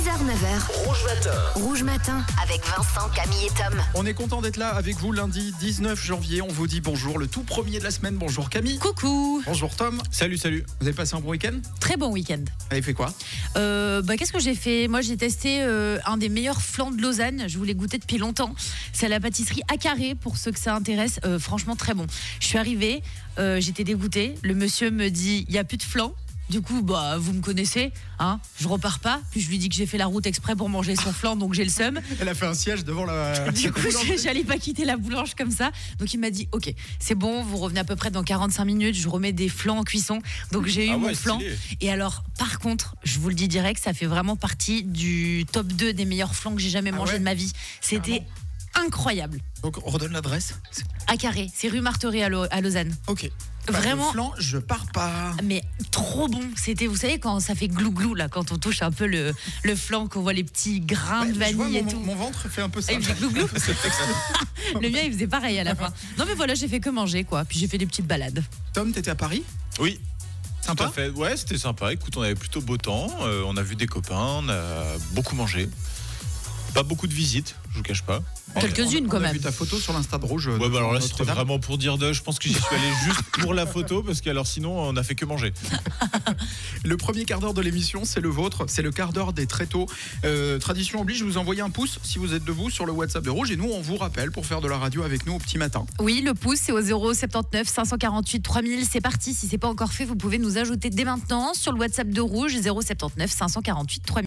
6h-9h, Rouge Matin. Rouge Matin, avec Vincent, Camille et Tom. On est content d'être là avec vous lundi 19 janvier. On vous dit bonjour, le tout premier de la semaine. Bonjour Camille. Coucou. Bonjour Tom. Salut. Vous avez passé un bon week-end? Très bon week-end. Vous avez fait quoi? Qu'est-ce que j'ai fait? Moi, j'ai testé un des meilleurs flans de Lausanne. Je voulais goûter depuis longtemps. C'est à la pâtisserie à Carré, pour ceux que ça intéresse. Franchement, très bon. Je suis arrivée, j'étais dégoûtée. Le monsieur me dit, il n'y a plus de flan. Du coup, vous me connaissez, hein, je repars pas. Puis je lui dis que j'ai fait la route exprès pour manger son flan, donc j'ai le seum. Elle a fait un siège devant la... Du coup, j'allais pas quitter la boulange comme ça. Donc il m'a dit, ok, c'est bon, vous revenez à peu près dans 45 minutes, je remets des flans en cuisson. Donc j'ai eu mon flan. Et alors, par contre, je vous le dis direct, ça fait vraiment partie du top 2 des meilleurs flans que j'ai jamais mangé de ma vie. C'était incroyable. Donc on redonne l'adresse? À Carré, c'est rue Marterie à Lausanne. Ok. Vraiment. Le flan, je pars pas. Mais trop bon. C'était, vous savez, quand ça fait glou-glou, là, quand on touche un peu le flan, qu'on voit les petits grains de vanille et tout. Mon ventre fait un peu ça. Il faisait glou-glou. Le mien, il faisait pareil à la fin. Non, mais voilà, j'ai fait que manger, quoi. Puis j'ai fait des petites balades. Tom, t'étais à Paris? Oui. Sympa? Tout à fait. Ouais, c'était sympa. Écoute, on avait plutôt beau temps. On a vu des copains. On a beaucoup mangé. Pas beaucoup de visites, je vous cache pas. Quelques-unes quand On a même. vu ta photo sur l'Insta de Rouge. Ouais, alors là, c'était Notre-Dame. vraiment pour dire de. Je pense que j'y suis allé juste pour la photo parce que alors sinon, on a fait que manger. Le premier quart d'heure de l'émission, c'est le vôtre. C'est le quart d'heure des tréteaux. Tradition oblige, vous envoyez un pouce si vous êtes debout sur le WhatsApp de Rouge. Et nous, on vous rappelle pour faire de la radio avec nous au petit matin. Oui, le pouce, c'est au 079 548 3000. C'est parti. Si c'est pas encore fait, vous pouvez nous ajouter dès maintenant sur le WhatsApp de Rouge, 079 548 3000.